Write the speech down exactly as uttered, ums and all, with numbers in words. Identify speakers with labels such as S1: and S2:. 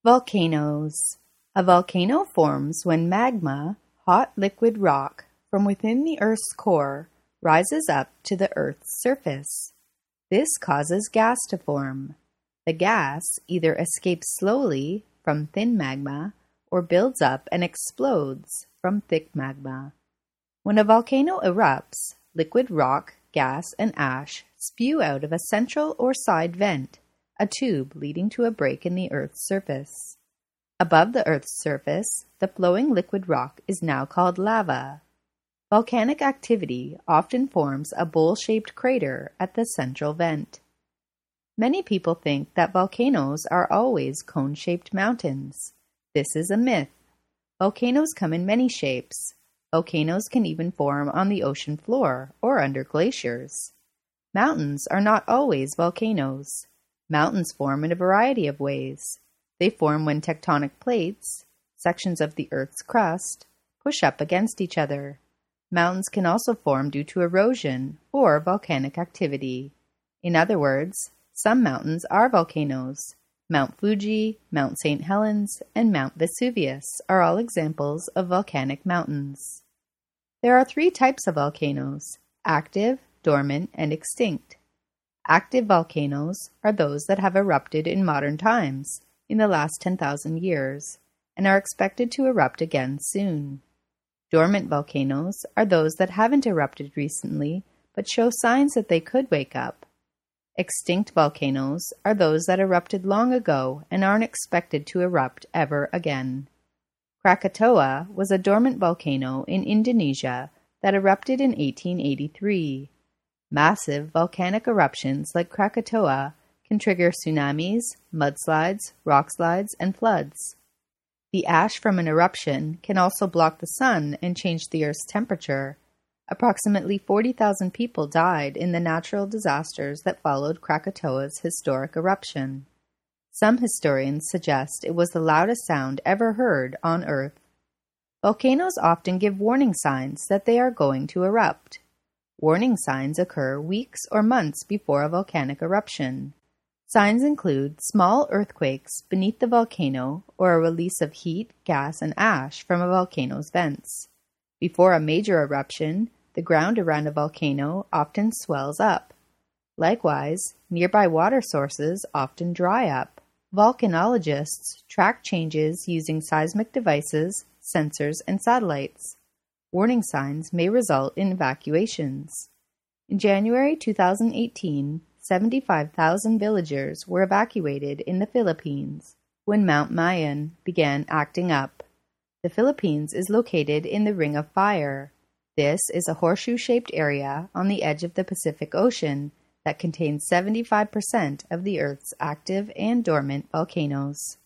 S1: Volcanoes. A volcano forms when magma, hot liquid rock, from within the Earth's core rises up to the Earth's surface. This causes gas to form. The gas either escapes slowly from thin magma or builds up and explodes from thick magma. When a volcano erupts, liquid rock, gas, and ash spew out of a central or side vent, a tube leading to a break in the Earth's surface. Above the Earth's surface, the flowing liquid rock is now called lava. Volcanic activity often forms a bowl-shaped crater at the central vent. Many people think that volcanoes are always cone-shaped mountains. This is a myth. Volcanoes come in many shapes. Volcanoes can even form on the ocean floor or under glaciers. Mountains are not always volcanoes. Mountains form in a variety of ways. They form when tectonic plates, sections of the Earth's crust, push up against each other. Mountains can also form due to erosion or volcanic activity. In other words, some mountains are volcanoes. Mount Fuji, Mount Saint Helens, and Mount Vesuvius are all examples of volcanic mountains. There are three types of volcanoes: active, dormant, and extinct. Active volcanoes are those that have erupted in modern times, in the last ten thousand years, and are expected to erupt again soon. Dormant volcanoes are those that haven't erupted recently, but show signs that they could wake up. Extinct volcanoes are those that erupted long ago and aren't expected to erupt ever again. Krakatoa was a dormant volcano in Indonesia that erupted in eighteen eighty-three. Massive volcanic eruptions like Krakatoa can trigger tsunamis, mudslides, rockslides, and floods. The ash from an eruption can also block the sun and change the Earth's temperature. Approximately forty thousand people died in the natural disasters that followed Krakatoa's historic eruption. Some historians suggest it was the loudest sound ever heard on Earth. Volcanoes often give warning signs that they are going to erupt. Warning signs occur weeks or months before a volcanic eruption. Signs include small earthquakes beneath the volcano or a release of heat, gas, and ash from a volcano's vents. Before a major eruption, the ground around a volcano often swells up. Likewise, nearby water sources often dry up. Volcanologists track changes using seismic devices, sensors, and satellites. Warning signs may result in evacuations. In January two thousand eighteen, seventy-five thousand villagers were evacuated in the Philippines when Mount Mayon began acting up. The Philippines is located in the Ring of Fire. This is a horseshoe-shaped area on the edge of the Pacific Ocean that contains seventy-five percent of the Earth's active and dormant volcanoes.